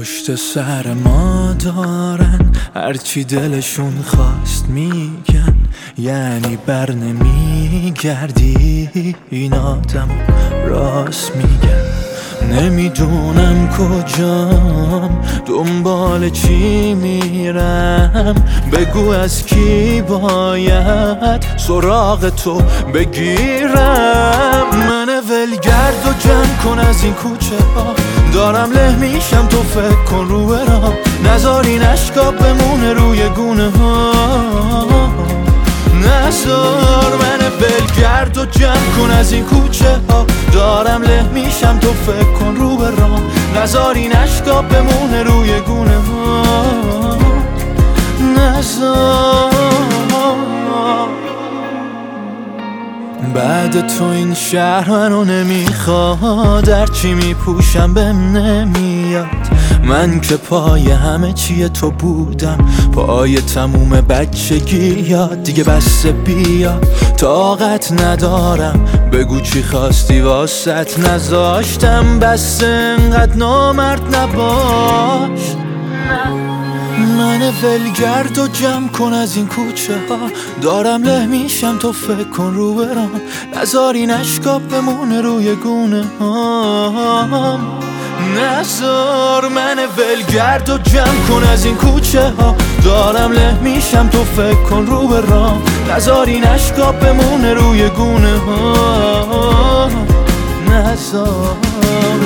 پشت سر ما دارن هرچی دلشون خواست میگن، یعنی بر نمیگردی. این آدم راست میگن. نمیدونم کجام، دنبال چی میرم. بگو از کی باید سراغ تو بگیرم. من ولگرد و جمع کن از این کوچه ها، دارم له میشم تو فکر کن رو برام. نذار این اشکا بمونه روی گونه ها، نذار. من ولگرد و جمع کن از این کوچه ها، دارم له میشم تو فکر کن رو برام. نذار این اشکا بمونه روی گونه ها، نذار. بعد تو این شهر منو نمیخواد، هرچی میپوشم بهم نمیاد. من که پای همه چیه تو بودم، پای تموم بچگی یاد. دیگه بسه بیا، طاقت ندارم. بگو چی خواستی واسط نذاشتم، بس انقدر نامرد نباش. من ولگرد و جمع کن از این کوچه ها، دارم له میشم تو فکر کن رو برام. نذار این اشکا بمونه روی گونه ها، نذار. من ولگرد و جمع کن از این کوچه ها، دارم له میشم تو فکر کن رو برام. نذار این اشکا بمونه روی گونه ها، نذار.